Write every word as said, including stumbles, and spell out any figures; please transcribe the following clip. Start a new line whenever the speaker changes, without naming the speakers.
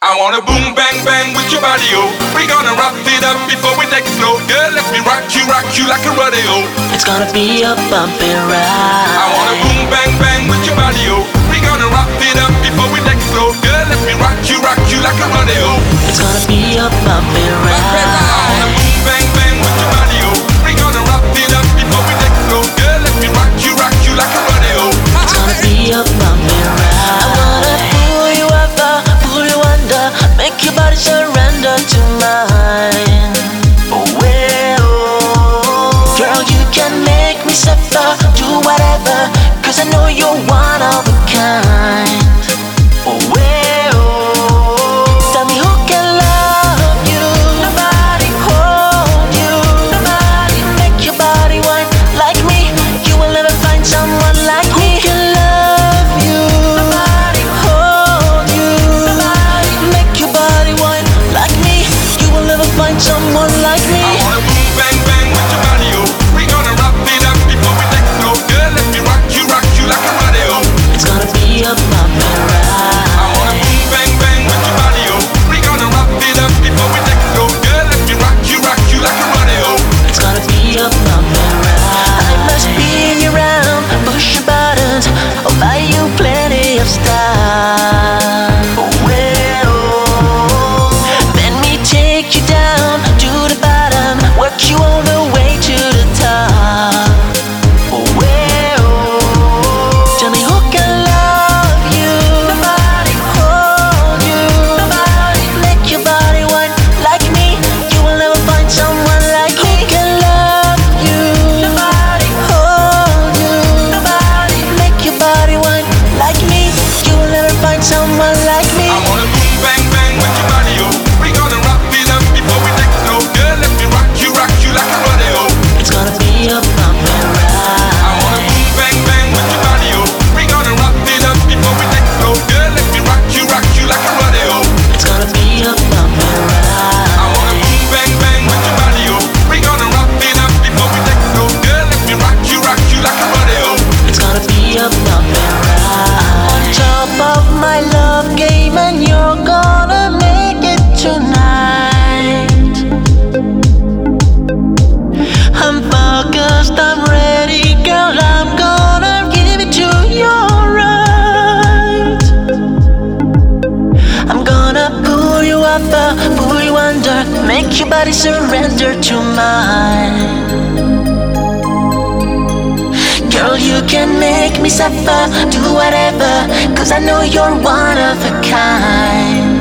I wanna boom bang bang with your body, oh. We gonna rock it up before we take it slow. Girl, let me rock you, rock you like a rodeo.
It's gonna be a bumpy ride.
I wanna boom bang bang with your body, oh. We gonna rock it up before we take it slow. Girl, let me rock you, rock you like a rodeo.
It's gonna be a bumpy ride.
I wanna boom bang bang with your body, oh. We gonna rock it up before we take it slow. Girl, let me rock you, rock you like a rodeo.
It's gonna be a bumpy ride. I wanna pull you up, uh, pull you under, make your body surrender to mine. Oh well, girl, you can make me suffer, do whatever, 'cause I know you're one of a kind. Oh well, tell me who can love you, nobody hold you, nobody make your body whine like me. You will never find someone like me. Who can love you, nobody hold you, nobody make your body whine like me. You will never find someone like me.
I wanna boom bang bang with your body, oh. We gonna rock it up before we take it slow. Girl, let me rock you, rock you like a rodeo.
It's gonna be a bumpy ride.
I wanna boom bang bang with your body, oh. We gonna rock it up before we take it slow. Girl, let me rock you, rock you like a rodeo.
It's gonna be a bumpy ride. I must be around, push your buttons, I'll buy you plenty of style. Oh well, let me take you down to the bottom, work you all the way to the top. Oh well, tell me who can love you, nobody hold you, nobody make your body whine like me. You will never find someone like me. Who can love you, nobody hold you, nobody make your body whine like me. You will never find someone like me.
I wanna boom bang bang with your body, oh. We gonna rock it up before we take it slow. Girl, let me rock you, rock you like a rodeo.
It's gonna be a bumpy
I
ride.
wanna boom bang bang with your body, oh. We gonna rock it up before we take it slow. Girl, let me rock you, rock you like a rodeo.
It's gonna be a bumpy
I
ride.
wanna boom bang bang with your body, oh. We gonna rock it up before we take it slow. Girl, let me rock you, rock you like a rodeo.
It's gonna be a bumpy ride. On top of my love game, and you're gonna make it tonight. I'm focused, I'm ready, girl. I'm gonna give it to you right. I'm gonna pull you up, uh, pull you under, make your body surrender to mine. Girl, you can make me suffer, do whatever, 'cause I know you're one of a kind.